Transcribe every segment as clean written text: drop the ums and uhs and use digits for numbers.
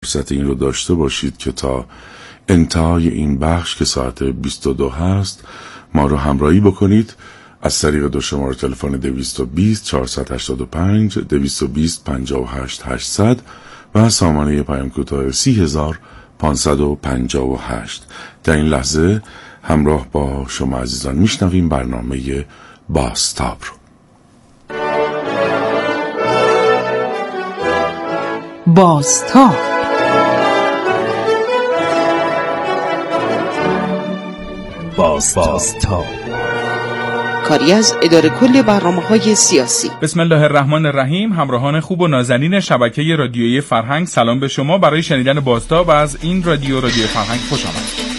فرصت این رو داشته باشید که تا انتهای این بخش که ساعت 22 هست ما رو همراهی بکنید از طریق دو شماره تلفن 220 485 220 58 800 و سامانه پیام کوتاه 30558. در این لحظه همراه با شما عزیزان میشنویم برنامه بازتاب رو. بازتاب کاری از اداره کل برنامه‌های سیاسی. بسم الله الرحمن الرحیم. همراهان خوب و نازنین شبکه رادیویی فرهنگ، سلام به شما. برای شنیدن بازتاب از این رادیو فرهنگ خوش آمدید.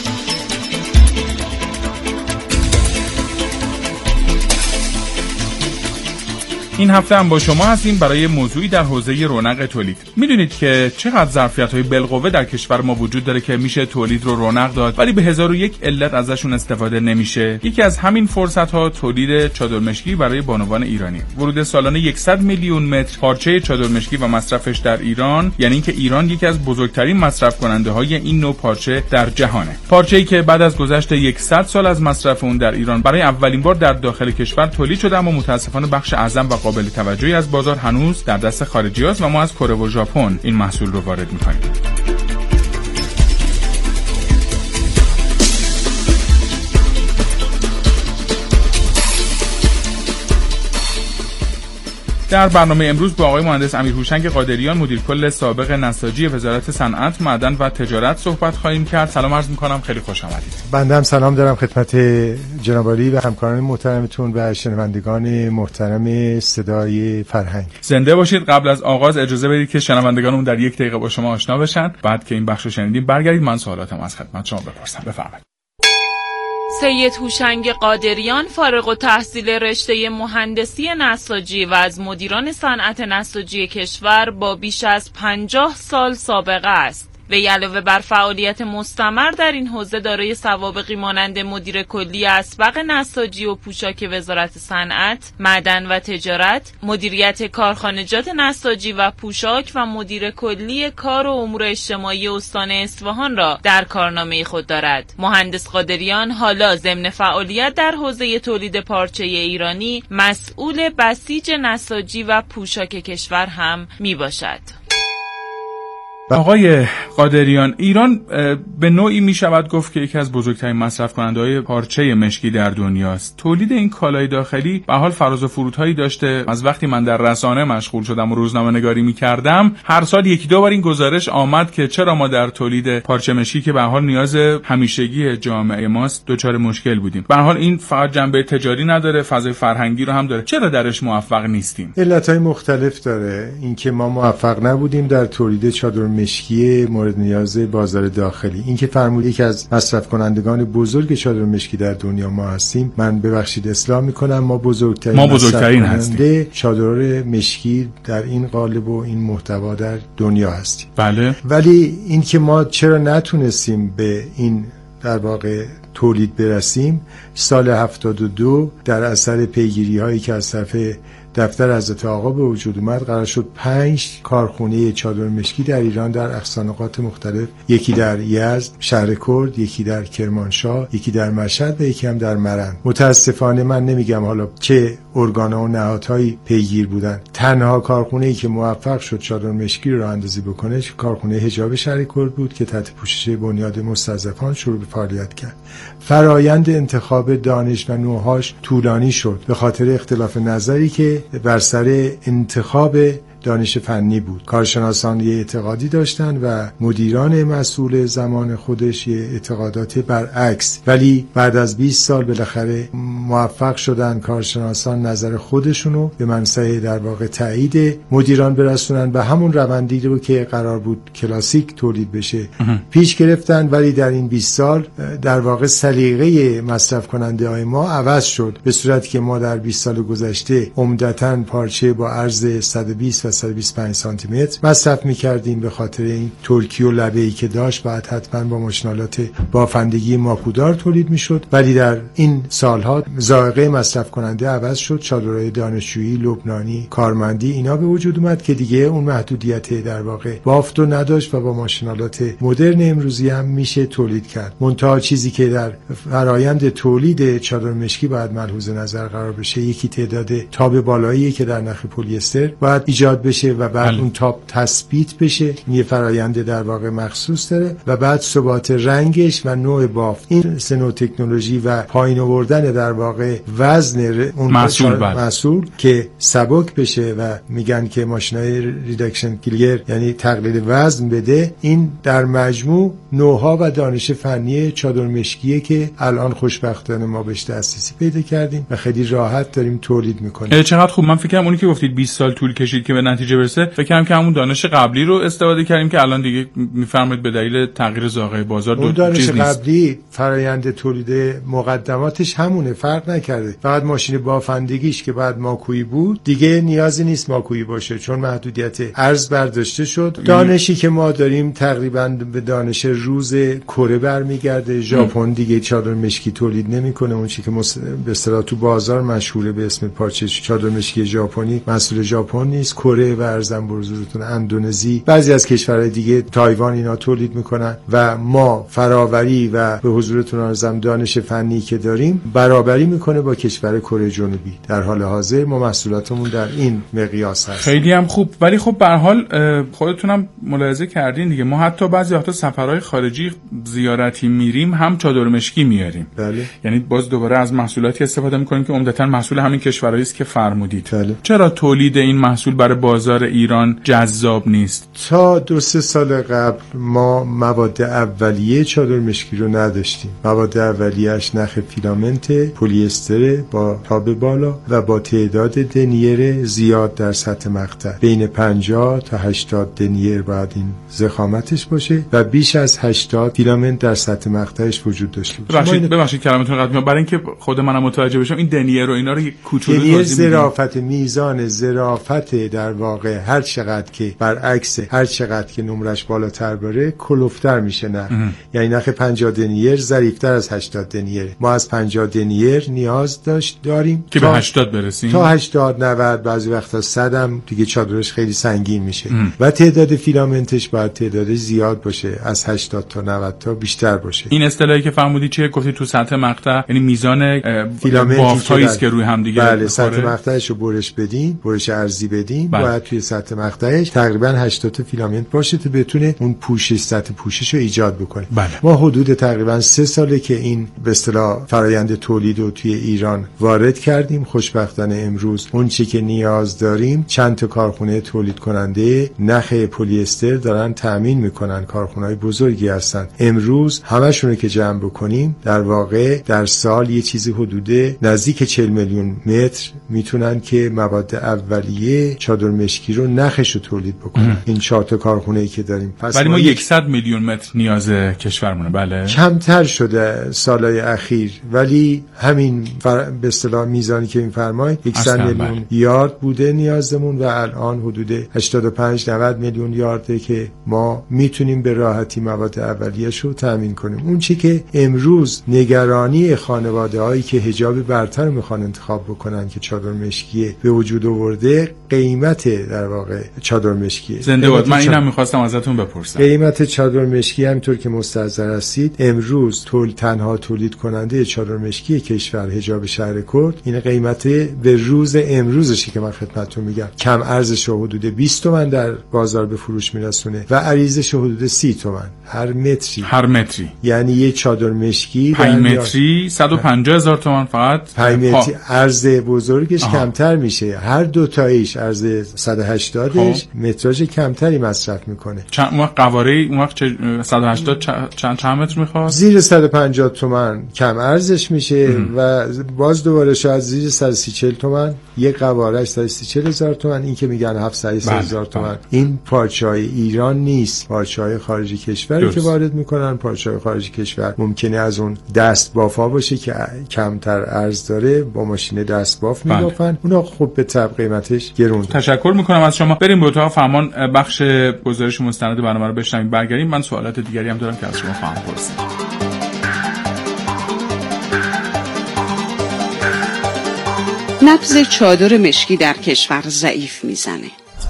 این هفته هم با شما هستیم برای موضوعی در حوزه رونق تولید. میدونید که چقدر ظرفیت‌های بالقوه در کشور ما وجود داره که میشه تولید رو رونق داد، ولی به 1001 علت ازشون استفاده نمیشه. یکی از همین فرصت‌ها تولید چادرمشکی برای بانوان ایرانی. ورود سالانه 100 میلیون متر پارچه چادرمشکی و مصرفش در ایران، یعنی اینکه ایران یکی از بزرگترین مصرف کننده‌های این نوع پارچه در جهانه. پارچه‌ای که بعد از گذشت 100 سال از مصرف اون در ایران برای اولین بار در داخل کشور تولید شده، اما متأسفانه بخش اعظم و قابل توجهی از بازار هنوز در دست خارجی‌هاست و ما از کره و ژاپن این محصول رو وارد می‌کنیم. در برنامه امروز با آقای مهندس امیر هوشنگ قادریان، مدیر کل سابق نساجی وزارت صنعت، معدن و تجارت صحبت خواهیم کرد. سلام عرض می‌کنم، خیلی خوش آمدید. بنده هم سلام دارم خدمت جناب عالی و همکاران محترمتون و شنوندگان محترم صدای فرهنگ. زنده باشید. قبل از آغاز اجازه بدید که شنوندگانمون در یک دقیقه با شما آشنا بشن. بعد که این بخش رو شنیدیم برگردید من سوالاتم از خدمت شما بپرسم. بفرمایید. سید هوشنگ قادریان فارغ التحصیل رشته مهندسی نساجی و از مدیران صنعت نساجی کشور با بیش از 50 سال سابقه است. وی علاوه بر فعالیت مستمر در این حوزه دارای سوابقی مانند مدیر کلی اسبق نساجی و پوشاک وزارت صنعت، معدن و تجارت، مدیریت کارخانجات نساجی و پوشاک و مدیر کلی کار و امور اجتماعی استان اصفهان را در کارنامه خود دارد. مهندس قادریان حالا ضمن فعالیت در حوزه تولید پارچه ایرانی مسئول بسیج نساجی و پوشاک کشور هم می باشد. آقای قادریان، ایران به نوعی می شود گفت که یکی از بزرگترین مصرف کننده‌های پارچه مشکی در دنیاست. تولید این کالای داخلی به حال فراز و فرودهایی داشته. از وقتی من در رسانه مشغول شدم و روزنامه نگاری می کردم، هر سال یکی دو بار این گزارش آمد که چرا ما در تولید پارچه مشکی که به حال نیاز همیشگی جامعه ماست دچار مشکل بودیم. به حال این فقط جنبه تجاری نداره، فضای فرهنگی رو هم داره. چرا درش موفق نیستیم؟ علت‌های مختلف داره. اینکه ما موفق نبودیم در تولید چادر مشکی مورد نیاز بازار داخلی. این که فرمودید یکی از مصرف کنندگان بزرگ چادر مشکی در دنیا ما هستیم، من ببخشید اصلاح میکنم، ما بزرگترین هستیم چادر مشکی در این قالب و این محتوا در دنیا هستیم. بله. ولی این که ما چرا نتونستیم به این در واقع تولید برسیم، سال 72 در اثر پیگیری هایی که از طرف دفتر حضرت آقا به وجود اومد، قرار شد 5 کارخونه چادر مشکی در ایران در اقصانقاط مختلف، یکی در یزد شهر کرد، یکی در کرمانشاه، یکی در مشهد و یکی هم در مرند. متاسفانه من نمیگم حالا چه ارگان‌ها و نهادهایی پیگیر بودن، تنها کارخونه‌ای که موفق شد چادر مشکی رو اندازی بکنه کارخونه حجاب شهر کرد بود که تحت پوشش بنیاد مستضعفان شروع به فعالیت کرد. فرایند انتخاب دانش و نوع‌هاش طولانی شد به خاطر اختلاف نظری که بر سر انتخاب دانش فنی بود. کارشناسان یه اعتقادی داشتن و مدیران مسئول زمان خودش یه اعتقادات برعکس، ولی بعد از 20 سال بالاخره موفق شدن کارشناسان نظر خودشونو به منصه در واقع تایید مدیران برسونن و همون روندی رو که قرار بود کلاسیک تولید بشه پیش گرفتن. ولی در این 20 سال در واقع سلیقه مصرف کننده های ما عوض شد، به صورتی که ما در 20 سال گذشته عمدتاً پارچه با عرض 120 و از 125 سانتی متر مصرف می‌کردیم. به خاطر این ترکی و لبه‌ای که داشت باید حتما با ماشینالات بافندگی ماکودار تولید می‌شد، ولی در این سالها ذائقه مصرف کننده عوض شد. چادرهای دانشجویی، لبنانی، کارمندی اینا به وجود اومد که دیگه اون محدودیت در واقع بافت رو نداشت و با ماشینالات مدرن امروزی هم میشه تولید کرد. منتها چیزی که در فرایند تولید چادر مشکی باید ملحوظ نظر قرار بشه، یکی تعداد تاب بالایی که در نخ پلی استر باید ایجاد بشه و بعد اون تاب تثبیت بشه. یه فرایند در واقع مخصوص داره و بعد ثبات رنگش و نوع بافت. این سه نوع تکنولوژی و پایین آوردن در واقع وزن اون محصول که سبک بشه و میگن که ماشینای ریدکشن کلیر یعنی تقلیل وزن بده، این در مجموع نوها و دانش فنی چادر مشکیه که الان خوشبختانه ما بهش دسترسی پیدا کردیم و خیلی راحت داریم تولید میکنیم. چقدر خوب. من فکر کنم اونی که گفتید 20 سال طول کشید که به نتیجه برسه، فکر کنم که همون دانش قبلی رو استفاده کردیم که الان دیگه میفرمایید به دلیل تغییر ذائقه بازار دو دانش قبلی فرآیند تولید مقدماتش همونه، فرق نکرده. فقط ماشین بافندگیش که بعد ماکویی بود دیگه نیازی نیست ماکویی باشه چون محدودیت ارز برداشته شد. دانشی که ما داریم تقریبا به دانش روز کره برمیگرده. ژاپن دیگه چادر مشکی تولید نمیکنه. اون چیزی که به اصطلاح تو بازار مشهوره به اسم پارچه چادر مشکی ژاپنی محصول ژاپن نیست. کره و ارزم به حضورتون اندونزی، بعضی از کشورهای دیگه، تایوان، اینا تولید میکنن و ما فراوری و به حضورتون ارزم دانش فنی که داریم برابری میکنه با کشور کره جنوبی. در حال حاضر ما محصولاتمون در این مقیاس هست. خیلی هم خوب. ولی خب به هر حال خودتونم ملاحظه کردین دیگه، ما حتی بعضی وقتا سفرهای خارجی زیارتی میریم هم چادر مشکی میاریم. بله. یعنی باز دوباره از محصولاتی استفاده میکنیم که عمدتاً محصول همین کشورهایی است که فرمودید. بله. چرا تولید این محصول برای بازار ایران جذاب نیست؟ تا 2-3 سال قبل ما مواد اولیه چادر مشکی رو نداشتیم. مواد اولیه‌اش نخ فیلامنت پلی استر با تاب بالا و با تعداد دنیر زیاد در سطح مقطع، بین 50 تا 80 دنیر باید این ضخامتش باشه و بیش از 80 فیلامنت در سطح مقطعش وجود داشته باشه. ببخشید کلمتون قطع می‌کنم، برای اینکه خود منم متوجه بشم این دنیر و اینا رو کوچولو دنیر ظرافت، میزان ظرافت در واقع هر چقدر که برعکس هر چقدر که نمرش بالاتر بره کلوفتر میشه نه. یعنی نخ 50 دنیر ظریف‌تر از 80 دنیر. ما از 50 دنیر نیاز داریم که به 80 برسیم. تا 80 90 بعضی وقتا 100 هم دیگه چادرش خیلی سنگین میشه و تعداد فیلامنتش باید تعدادش زیاد باشه، از 80 تا 90 تا بیشتر باشه. این اصطلاحی که فهمیدی چیه؟ گفتی تو سطح مقطع یعنی میزان بافتایی است که روی هم دیگه بله سطح مقطعش رو برش بدین، برش ارضی بدین، باید توی سطح مقطعش تقریبا 80 تا فیلامنت باشه تا بتونه اون پوشش، سطح پوشش رو ایجاد بکنه. ما حدود تقریبا 3 ساله که این به اصطلاح فرآیند تولید رو توی ایران وارد کردیم. خوشبختانه امروز اون چی که نیاز داریم چند تا کارخونه تولید کننده نخ پلی استر دارن تامین میکنن. کارخونه‌های بزرگی هستن. امروز همشون رو که جمع بکنیم در واقع در سال یه چیزی حدود نزدیک 40 میلیون متر میتونن که مواد اولیه چادر مشکی رو نخش رو تولید بکنن. این 4 تا کارخونه‌ای که داریم. ولی ما 100 میلیون متر نیاز کشورمونه. بله کمتر شده سالهای اخیر، ولی همین به اصطلاح میزانی که میفرمایید 100 میلیون یارد بوده نیازمون و الان حدود 85-90 میلیون یارده که ما میتونیم به راحتی مواد اولیه‌اش رو تامین کنیم. اون چی که امروز نگرانی خانواده‌هایی که حجاب برتر میخوان انتخاب بکنن که چادر مشکی به وجود آورده، قیمت در واقع چادر مشکی. زنده باد. من اینم میخواستم ازتون بپرسم. قیمت چادر مشکی همینطور که مستحضر هستید امروز تنها تولید کننده چادر مشکی کشور حجاب شهر کرد، این قیمت به روز امروزشه که من خدمتتون میگم، کم ارزش حدود 20 تومن در بازار به فروش میرسونه و عریضش حدود 30 تومن هر متری. یعنی یه چادر مشکی 5 متری 150,000 تومان فقط. 5 متری عرض بزرگش کمتر میشه، هر دو تاییش عرض 180ش متراژ کمتری مصرف میکنه. چند وقت قواره اون وقت 180 چند متر میخواد؟ زیر 150 تومان کم ارزش میشه و باز دوباره شاید زیر 130 تومان یک قوارهش 140,000 تومان. این که میگن 700,000 تومان این پارچه‌های ایران نیست، پارچه‌های خارجی کشور کشور که وارد میکنن. پارچه‌های خارج کشور ممکنه از اون دست بافا باشه که کمتر ارز داره، با ماشین دست باف میبافن. اونا خب به طب قیمتش گرون. تشکر میکنم از شما. بریم به اتاق فرمان بخش گزارش مستند برنامه رو بشنویم. برگردیم من سوالات دیگری هم دارم که از شما خواهم پرسید. نبض چادر مشکی در کشور ضعیف میزنه.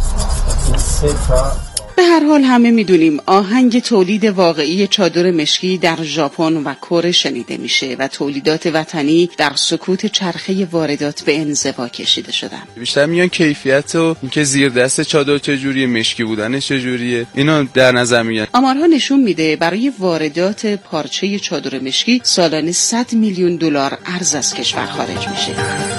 به هر حال همه میدونیم آهنگ تولید واقعی چادر مشکی در ژاپن و کره شنیده میشه و تولیدات وطنی در سکوت چرخه واردات به انزوا کشیده شدن. بیشتر میان کیفیت و اینکه زیر دست چادر چجوریه، مشکی بودنش چجوریه، اینو در نظر میگیرن. آمارها نشون میده برای واردات پارچه چادر مشکی سالانه 100 میلیون دلار ارز از کشور خارج میشه.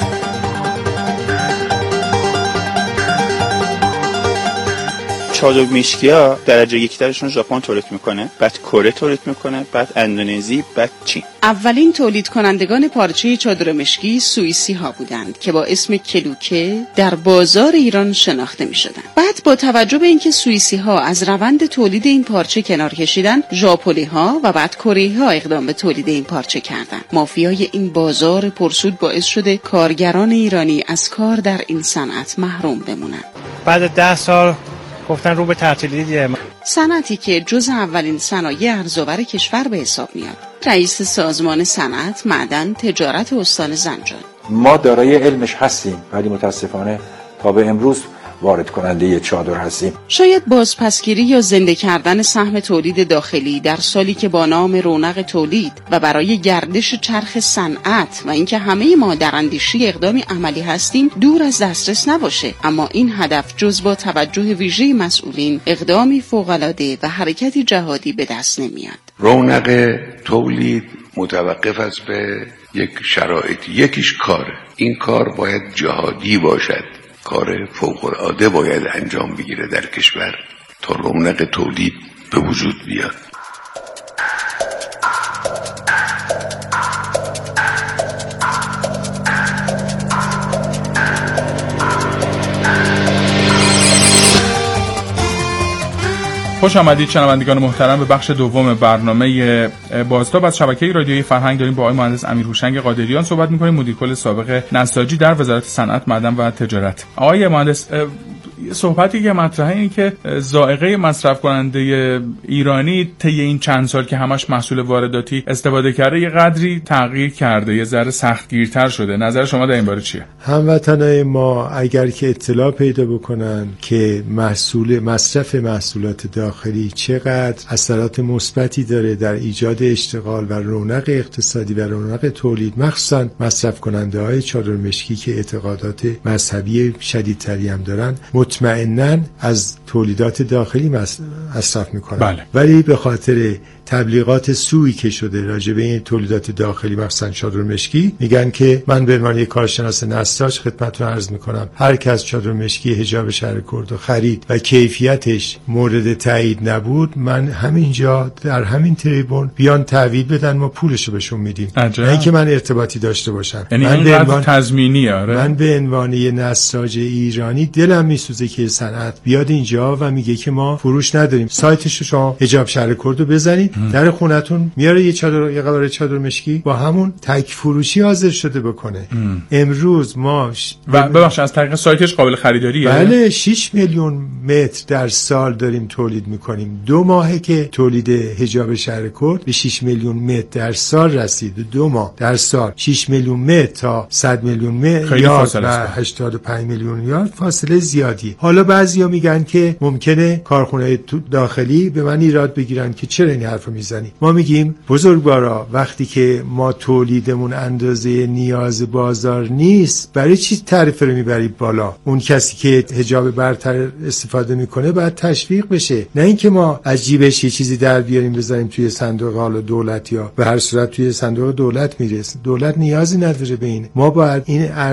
چادر مشکی‌ها درجه یکترشون ژاپن تولید میکنه، بعد کره تولید میکنه، بعد اندونزی، بعد چین. اولین تولید کنندگان پارچه چادر مشکی سوئیسی ها بودند که با اسم کلوکه در بازار ایران شناخته می شدند. بعد با توجه به اینکه سوئیسی ها از روند تولید این پارچه کنار کشیدن، ژاپنی ها و بعد کره ها اقدام به تولید این پارچه کردند. مافیای این بازار پرسود باعث شده کارگران ایرانی از کار در این صنعت محروم بمونند. بعد 10 سال گفتن رو به تعطیلی دیگه. صنعتی که جز اولین صنایع ارزآور کشور به حساب میاد. رئیس سازمان صنعت، معدن، تجارت استان زنجان: ما دارای علمش هستیم ولی متاسفانه تا به امروز وارد کننده چادر هستیم. شاید بازپسگیری یا زنده کردن سهم تولید داخلی در سالی که با نام رونق تولید و برای گردش چرخ صنعت و اینکه همه ما در اندیشی اقدامی عملی هستیم دور از دسترس نباشه، اما این هدف جز با توجه ویژه مسئولین اقدامی فوق‌العاده و حرکتی جهادی به دست نمیاد. رونق تولید متوقف است به یک شرایط. یکیش کاره. این کار باید جهادی باشد. کار فوق‌العاده باید انجام بگیره در کشور تا رونق تولید به وجود بیاد. خوش آمدید شنوندگان محترم به بخش دوم برنامه بازتاب از شبکه رادیویی فرهنگ. داریم با آقای مهندس امیر هوشنگ قادریان صحبت می‌کنیم، مدیر کل سابق نساجی در وزارت صنعت، معدن و تجارت. آقای مهندس، صحبتی که مطرحه اینه که ذائقه مصرف کننده ایرانی طی این چند سال که همش محصول وارداتی استفاده کرده یه قدری تغییر کرده، یه ذره سختگیرتر شده. نظر شما در این باره چیه؟ هموطنای ما اگر که اطلاع پیدا بکنن که مصرف محصولات داخلی چقدر اثرات مثبتی داره در ایجاد اشتغال و رونق اقتصادی و رونق تولید، مخصوصا مصرف کننده های چادر مشکی که اعتقادات مذهبی شدیدتری هم دارن، مطمئناً از تولیدات داخلی مصرف میکنن. بله. ولی به خاطر تبلیغات سوئی که شده راجع به این تولیدات داخلی مخصوصا چادر مشکی، میگن که من به عنوان یک کارشناس نساج خدمتتون عرض میکنم هر کس چادر مشکی حجاب شهر کرد و خرید و کیفیتش مورد تایید نبود، من همینجا در همین تریبون بیان تحویل بدن، ما پولشو بهشون میدیم. نه اینکه من ارتباطی داشته باشم. یعنی من به عنوان تضمینی. آره. من به عنوان یه نساج ایرانی دلم میسوزه که صنعت بیاد اینجا و میگه که ما فروش نداریم. سایتشو شما حجاب شهر کرد رو بزنید، در خونتون میاره یه قبر چادر مشکی با همون تک فروشی حاضر شده بکنه. امروز ما و ببخشید از طریق سایتش قابل خریداریه؟ بله، 6 میلیون متر در سال داریم تولید میکنیم. 2 ماهه که تولید حجاب شهر کرد به 6 میلیون متر در سال رسید. 2 ماه در سال 6 میلیون متر تا 100 میلیون متر و 85 میلیون یارد فاصله زیادی. حالا بعضیا میگن که ممکنه کارخونه داخلی به من ایراد بگیرن که چرا این حرفو میزنی. ما میگیم بزرگوارا وقتی که ما تولیدمون اندازه نیاز بازار نیست، برای چی تعرفه رو میبرید بالا؟ اون کسی که حجاب برتر استفاده میکنه باید تشویق بشه، نه اینکه ما از جیبش یه چیزی در بیاریم بذاریم توی صندوق حال دولت یا به هر صورت توی صندوق دولت میرسه. دولت نیازی نداره به این. ما باید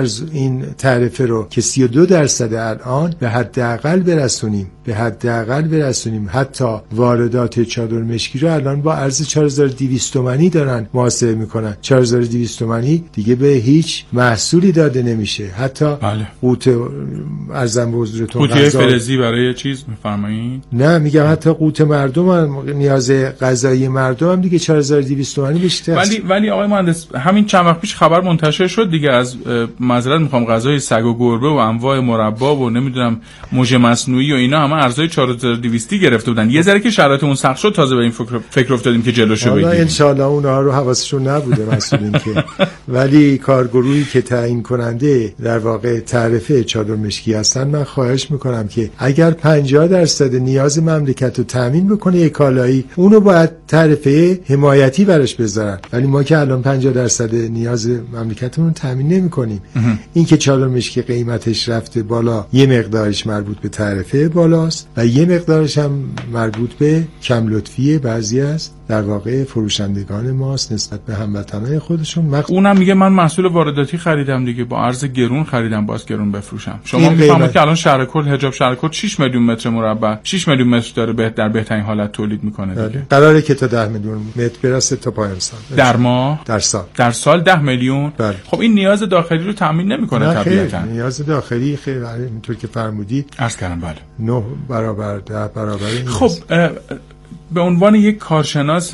این تعرفه رو که 32% الان به حداقل برسونیم. حتی واردات چادر مشکی رو الان با ارز 4200 تومانی دارن محاسبه میکنن. 4200 تومانی دیگه به هیچ محصولی داده نمیشه. حتی قوت ارزم به حضورتون قوت فلزی برای چیز میفرمایید؟ نه میگم حتی قوت مردم هم، نیاز غذایی مردم هم دیگه 4200 تومانی بیشتر. ولی آقای مهندس همین چند وقت پیش خبر منتشر شد دیگه از معذرت میخوام غذای سگ و گربه و انواع مربا و نمیدونم موژه مصنوعی و اینا همه ارزهای 4200 گرفته بودن. یه ذره که شرایط اون سخت شد تازه به این فکر افتادیم که جلوشو بگیریم. حالا ان شاء الله اونها رو حواسشون نبوده مسئولین که ولی کارگروهی که تعیین کننده در واقع تعرفه چادر مشکی هستن، من خواهش میکنم که اگر 50% نیاز مملکت رو تامین بکنه یک کالایی، اونو باید تعرفه حمایتی براش بذارن. ولی ما که الان 50% نیاز مملکتمون تامین نمی‌کنیم. این که چادر مشکی قیمتش رفته بالا، یه مقدارش مربوط به تعرفه بالاست و یه مقدارش هم مربوط به کم لطفی بعضی از در واقع فروشندگان ماست نسبت به هموطنای خودشون. اونم میگه من محصول وارداتی خریدم دیگه، با ارز گرون خریدم، باز گرون بفروشم. شما میفهمید که الان شهر کل حجاب شهر کل 6 میلیون متر مربع 6 میلیون متر داره در بهترین حالت تولید میکنه دیگه. قراره که تا 10 میلیون متر برسه تا پایان سال. در ماه؟ در سال 10 میلیون؟ بله. خب این نیاز داخلی رو تامین نمیکنه طبیعتا. نیاز داخلی خیلی اینطور که فرمودید عرض کردم بله 9 برابر 10 برابر این. خب به عنوان یک کارشناس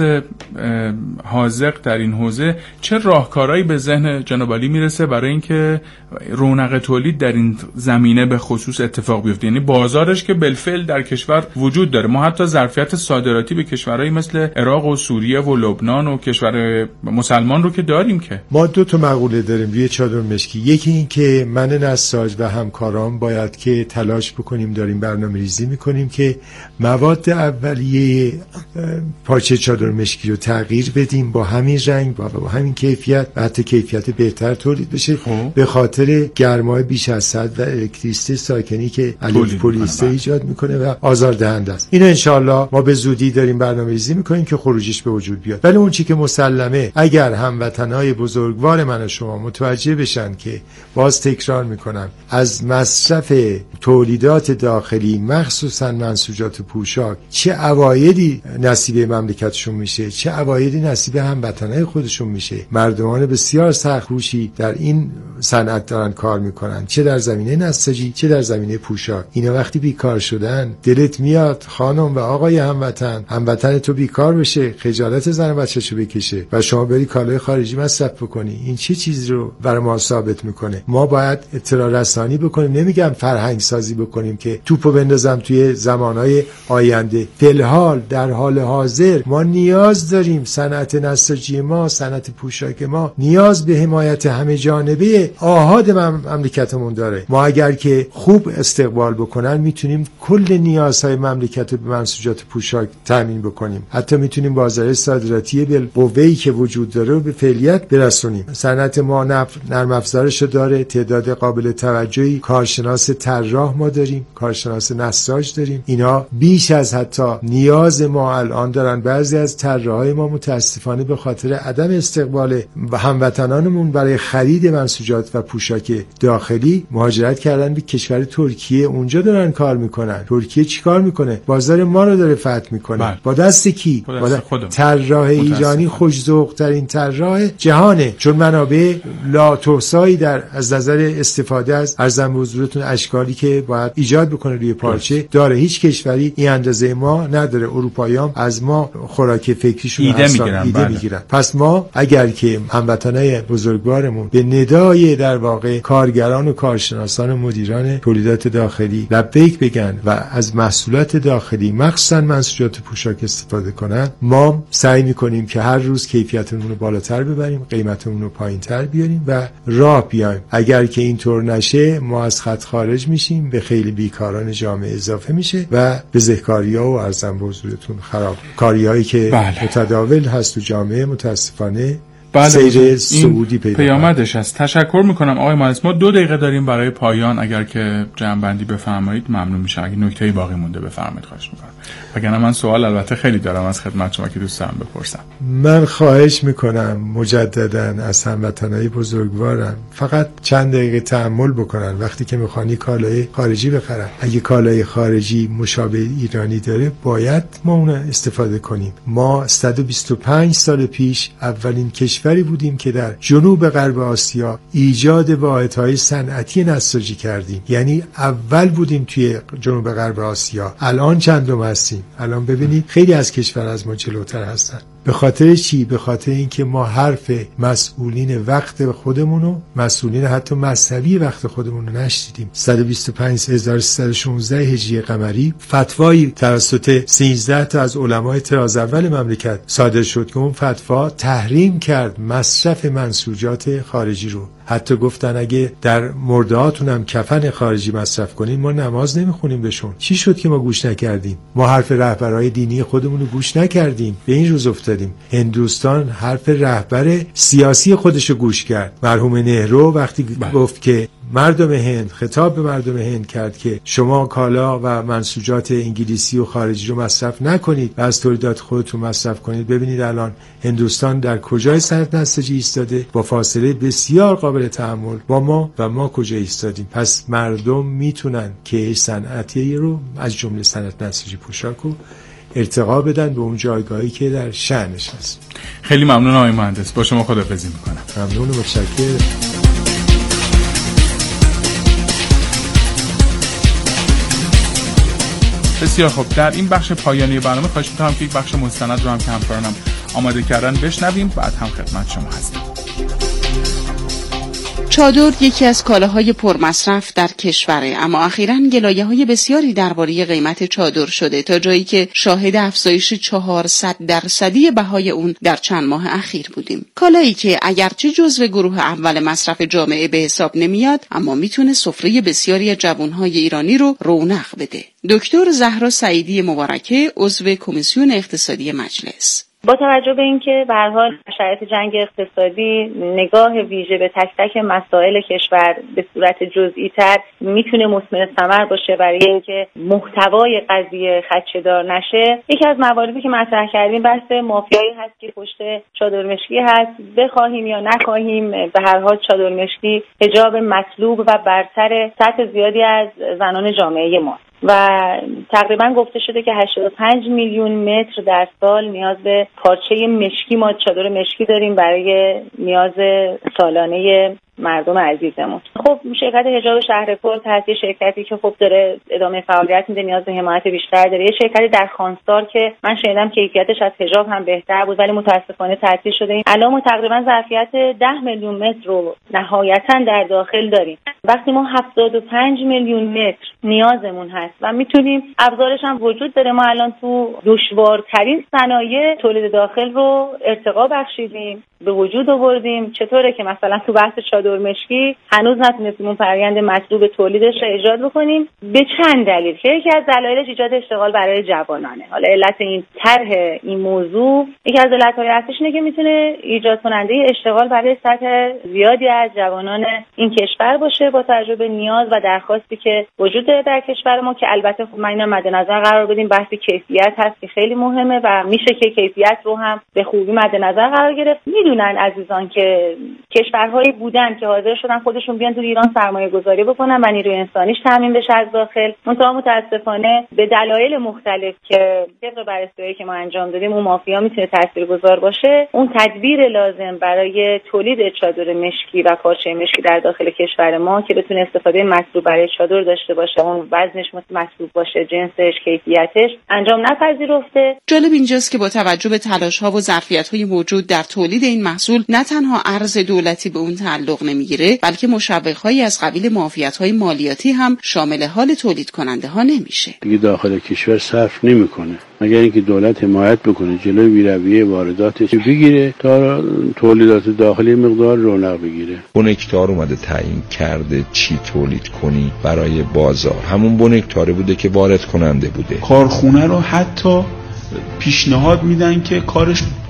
حاذق در این حوزه چه راهکارهایی به ذهن جناب عالی میرسه برای اینکه رونق تولید در این زمینه به خصوص اتفاق بیفته؟ یعنی بازارش که بالفعل در کشور وجود داره، ما حتی ظرفیت صادراتی به کشورهایی مثل عراق و سوریه و لبنان و کشور مسلمان رو که داریم. که ما 2 مقوله داریم روی چادر مشکی. یکی این که من نساج و همکاران باید که تلاش بکنیم، داریم برنامه‌ریزی میکنیم که مواد اولیه پارچه چادر مشکی رو تغییر بدیم، با همین رنگ با همین کیفیت و حتی کیفیت بهتر تولید بشه. به خاطر گرمای بیش از 100 و الکتریسیته ساکنی که الف پلیستر ایجاد میکنه و آزاردهنده است. اینو انشالله ما به زودی داریم برنامه‌ریزی میکنیم که خروجیش به وجود بیاد. ولی اون چیزی که مسلمه، اگر هموطنهای بزرگوار من و شما متوجه بشن که باز تکرار میکنم از مصرف تولیدات داخلی مخصوصا منسوجات پوشاک چه عوایدی نصیب مملکتشون میشه، چه عوایدی نصیب هموطنای خودشون میشه. مردمان بسیار سخت‌کوشی در این صنعت دارن کار میکنن، چه در زمینه نساجی چه در زمینه پوشاک. اینا وقتی بیکار شدن دلت میاد خانم و آقای هموطن تو بیکار بشه، خجالت زن و بچه‌شو بکشه و شما بری کالای خارجی مصرف بکنی. این چه چیزی رو برای ما ثابت میکنه؟ ما باید اطلاع رسانی بکنیم، نمیگم فرهنگ سازی بکنیم که توپو بندازم توی زمانهای آینده. فی‌الحال در حال حاضر ما نیاز داریم، صنعت نساجی ما، صنعت پوشاک ما نیاز به حمایت همه جانبه آحاد مملکتمون داره. ما اگر که خوب استقبال بکنن میتونیم کل نیازهای مملکت رو به منسوجات پوشاک تامین بکنیم. حتی میتونیم بازار صادراتی بالقوه‌ای که وجود داره رو به فعالیت برسونیم. صنعت ما نرم افزارش داره، تعداد قابل توجهی کارشناس طراح ما داریم، کارشناس نساج داریم. اینا بیش از حتی نیاز ما الان دارن. بعضی از طراحای ما متاسفانه به خاطر عدم استقبال هموطنانمون برای خرید منسوجات و پوشاک داخلی مهاجرت کردن به کشور ترکیه، اونجا دارن کار میکنن. ترکیه چیکار میکنه؟ بازار ما رو داره فتح میکنه. با دست کی؟ با طراح ایرانی، خوش‌ذوق ترین طراح جهانه، چون منابع لا تحصایی در از نظر استفاده از ارزم به حضورتون اشکالی که باید ایجاد بکنه روی پارچه داره. هیچ کشوری این اندازه ما نداره. اروپایی‌ها از ما خوراک فکریشون ایده میگیرن. پس ما اگر که هموطنای بزرگوارمون به ندای در واقع کارگران و کارشناسان و مدیران تولیدات داخلی لبیک بگن و از محصولات داخلی مخصوصا منسوجات پوشاک استفاده کنن، ما سعی میکنیم که هر روز کیفیتمون رو بالاتر ببریم، قیمتمون رو پایینتر بیاریم و راه بیایم. اگر که اینطور نشه ما از خط خارج میشیم، به خیلی بیکاران جامعه اضافه میشه و بزهکاری‌ها و ارزم به حضورتون خراب کاریایی که متداول هست تو جامعه متاسفانه سیر صعودی پیدا پیامدش است. تشکر میکنم آقای مهندس. ما 2 دقیقه داریم برای پایان. اگر که جمع‌بندی بفرمایید ممنون میشه. اگه نکته‌ای باقی مونده بفرمایید، خواهش میکنم. وگرنه من سوال البته خیلی دارم از خدمت شما که دوست دارم بپرسم. من خواهش میکنم مجدداً از هموطنای بزرگوارم فقط چند دقیقه تأمل بکنن وقتی که میخوانی کالای خارجی بخرن. اگه کالای خارجی مشابه ایرانی داره باید ما اون استفاده کنیم. ما 125 سال پیش اولین کشوری بودیم که در جنوب غرب آسیا ایجاد واحدهای صنعتی نساجی کردیم. یعنی اول بودیم توی جنوب غرب آسیا. الان چندم هستیم؟ الان ببینید خیلی از کشور از ما جلوتر هستن. به خاطر چی؟ به خاطر اینکه ما حرف مسئولین وقت خودمونو، مسئولین حتی مذهبی وقت خودمونو نشنیدیم. 125316 هجری قمری فتوایی توسط 13 تا از علمای طراز اول مملکت صادر شد که اون فتوا تحریم کرد مصرف منسوجات خارجی رو. حتی گفتن اگه در مردهاتون هم کفن خارجی مصرف کنین ما نماز نمیخونیم بهشون. چی شد که ما گوش نکردیم؟ ما حرف رهبرهای دینی خودمون رو گوش نکردیم. به این روز افتادیم. هندوستان حرف رهبر سیاسی خودش رو گوش کرد. مرحوم نهرو وقتی گفت که مردم هند، خطاب به مردم هند کرد که شما کالا و منسوجات انگلیسی و خارجی رو مصرف نکنید و از تولیدات خودتون مصرف کنید. ببینید الان هندوستان در کجای صنعت نساجی ایستاده؟ با فاصله بسیار قابل تحمل با ما و ما کجا ایستادیم. پس مردم میتونن که صنعتی رو از جمله صنعت نساجی پوشاک رو ارتقا بدن به اون جایگاهی که در شأنش هست. خیلی ممنون آقای مهندس. با شما خداحافظی میکنم. ممنون و متشکرم. بسیار خوب. در این بخش پایانی برنامه خواهش می‌کنم که یک بخش مستند رو هم که همکارانم آماده کردن بشنویم، بعد هم خدمت شما هستیم. چادر یکی از کالاهای پرمصرف در کشوره، اما اخیراً گلایه‌های بسیاری درباره قیمت چادر شده تا جایی که شاهد افزایش 400% بهای اون در چند ماه اخیر بودیم. کالایی که اگرچه جزو گروه اول مصرف جامعه به حساب نمیاد، اما میتونه سفره بسیاری از جوانهای ایرانی رو رونق بده. دکتر زهرا سعیدی مبارکه، عضو کمیسیون اقتصادی مجلس: با توجه به اینکه به هر حال شرایط جنگ اقتصادی نگاه ویژه به تک تک مسائل کشور به صورت جزئی تر میتونه مثمر ثمر باشه برای اینکه محتوای قضیه خدشه‌دار نشه، یکی از مواردی که مطرح کردیم بحث مافیایی هست که پشت چادرمشکی هست. بخواهیم یا نخواهیم به هر حال چادرمشکی حجاب مطلوب و برتر سطح زیادی از زنان جامعه ما و تقریبا گفته شده که 85 میلیون متر در سال نیاز به پارچه مشکی، ما چادر مشکی داریم برای نیاز سالانه مردم عزیزمون. خب شرکت حجاب شهرپر هست، شرکتی که خب داره ادامه فعالیت میده، نیاز به حمایت بیشتر داره. یه شرکتی در خانسار که من شنیدم کیفیتش از حجاب هم بهتر بود ولی متاسفانه تعطیل شده. الان ما تقریبا ظرفیت 10 میلیون متر رو نهایتا در داخل داریم. وقتی ما 75 میلیون متر نیازمون هست و میتونیم، ابزارش هم وجود داره، ما الان تو دشوارترین صنایع تولید داخل رو ارتقا بخشیدیم، به وجود آوردیم. چطوره که مثلا تو بحث چادر مشکی هنوز نتونستیم اون فرآیند مطلوب تولیدش رو ایجاد بکنیم؟ به چند دلیل. یکی از دلایلش ایجاد اشتغال برای جوانانه. حالا علت این طرح این موضوع، یکی از علت‌های اصلیش اینه که میتونه ایجاد کننده اشتغال برای سطح زیادی از جوانان این کشور باشه با توجه به نیاز و درخواستی که وجود داره در کشور ما، که البته خب ما اینو مد نظر قرار بدیم. بحث کیفیت هست که خیلی مهمه و میشه که کیفیت رو هم به خوبی مد نظر قرار گرفت. میدونن عزیزان که کشورهایی بودن که حاضر شدن خودشون بیان تو ایران سرمایه گذاری بکنن و نیروی انسانیش تامین بشه از داخل، منتها متاسفانه به دلایل مختلف که طبق بررسی‌هایی که ما انجام دادیم اون مافیا میتونه تاثیرگذار باشه، اون تدبیر لازم برای تولید چادر مشکی و پارچه مشکی در داخل کشور ما که بتونه استفاده مطلوب برای چادر داشته باشه، اون وزنش مطلوب باشه، جنسش، کیفیتش، انجام نپذیرفته. جالب اینجاست که با توجه به تلاش‌ها و ظرفیت‌های موجود در تولید این محصول، نه تنها ارز دولتی به اون تعلق نمیگیره، بلکه مشوق‌هایی از قبیل معافیت‌های مالیاتی هم شامل حال تولید کننده ها نمیشه. دیگه داخل کشور صرف نمیکنه مگر اینکه دولت حمایت بکنه، جلوی بی‌رویه وارداتش بگیره تا تولیدات داخلی مقدار رونق بگیره. بنکتار اومده تعیین کرده چی تولید کنی برای بازار، همون بنکتاره بوده که وارد کننده بوده. کارخونه رو حتی پیشنهاد میدن که کارش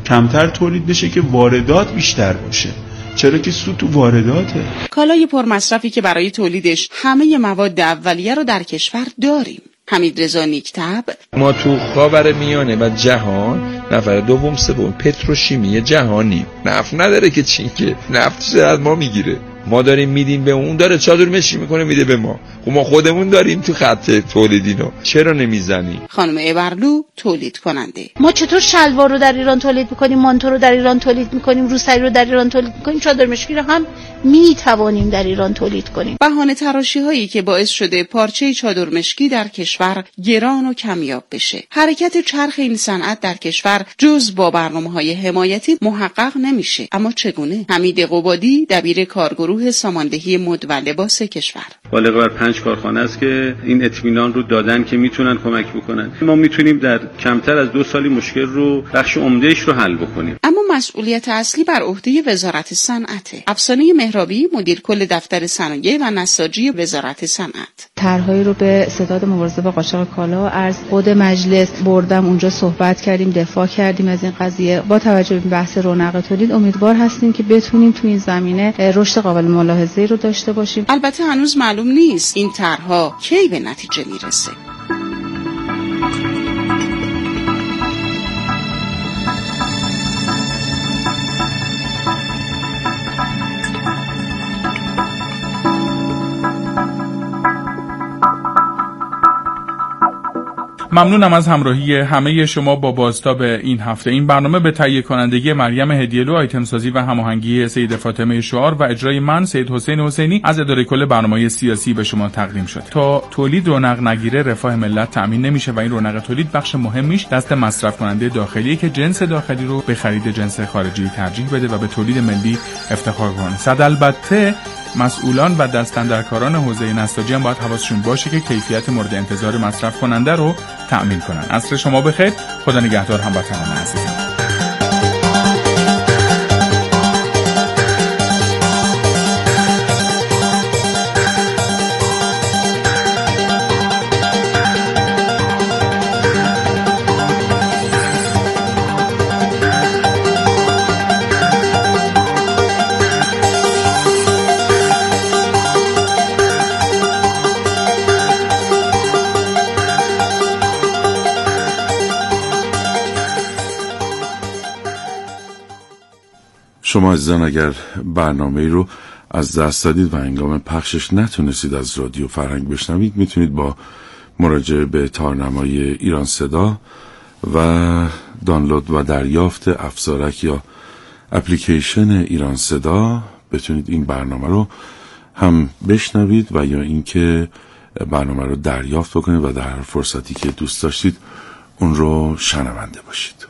کمتر تولید بشه که واردات بیشتر باشه. چرا که سود تو وارداته. کالای پرمصرفی که برای تولیدش همه مواد اولیه رو در کشور داریم. حمیدرضا نیک‌طبع: ما تو خاورمیانه و جهان نفر دوم سوم پتروشیمی جهانی. نفت نداره که چین که نفت از ما میگیره، ما داریم میدیم به اون، داره چادر مشی میکنه میده به ما. خب ما خودمون داریم تو خط تولیدینو، چرا نمیزنی؟ خانم ابرلو تولید کننده: ما چطور شلوار رو در ایران تولید میکنیم، مانتو رو در ایران تولید میکنیم، روسری رو در ایران تولید میکنیم، چادر مشکی رو هم میتوانیم در ایران تولید کنیم. بهانه تراشی هایی که باعث شده پارچه چادر مشکی در کشور گران و کمیاب بشه. حرکت چرخ این صنعت در کشور جز با برنامه‌های حمایتی محقق نمیشه. اما چگونه؟ حمید قبادی، دبیر کارگروه ساماندهی مد و لباس کشور: بالغ بر 5 کارخانه است که این اطمینان رو دادن که میتونن کمک بکنن. ما میتونیم در کمتر از 2 سالی مشکل رو بخش عمدهش رو حل بکنیم. اما مسئولیت اصلی بر عهده وزارت صنعت. افسانه مهرابی، مدیر کل دفتر صنایع و نساجی وزارت صنعت: طرحهایی رو به ستاد مبارزه با قاچاق کالا عرض خود مجلس بردم، اونجا صحبت کردیم، دفاع کردیم از این قضیه. با توجه به بحث رونق تولید امیدوار هستیم که بتونیم تو این زمینه رشد قابل ملاحظه‌ای رو داشته باشیم. البته هنوز معلوم نیست این طرح‌ها کی به نتیجه میرسه. ممنونم از همراهی همه شما با بازتاب این هفته. این برنامه به تهیه کنندگی مریم هدیه‌لو، آیتم سازی و هماهنگی سید فاطمه شعار و اجرای من سید حسین حسینی از اداره کل برنامه‌های سیاسی به شما تقدیم شد. تا تولید رونق نگیره رفاه ملت تامین نمیشه و این رونق تولید بخش مهمیش دست مصرف کننده داخلی که جنس داخلی رو به خرید جنس خارجی ترجیح بده و به تولید ملی افتخار کنه. صد البته مسئولان و دستاندرکاران حوزه نساجی هم باید حواسشون باشه که کیفیت مورد انتظار مصرف کننده رو تأمین کنن. عصر شما بخیر. خدا نگهدار هموطنان عزیزم. شما عزیزان اگر برنامه رو از دست دادید و هنگام پخشش نتونستید از رادیو فرهنگ بشنوید، میتونید با مراجعه به تارنمای ایران صدا و دانلود و دریافت افزارک یا اپلیکیشن ایران صدا بتونید این برنامه رو هم بشنوید و یا اینکه برنامه رو دریافت بکنید و در هر فرصتی که دوست داشتید اون رو شنونده باشید.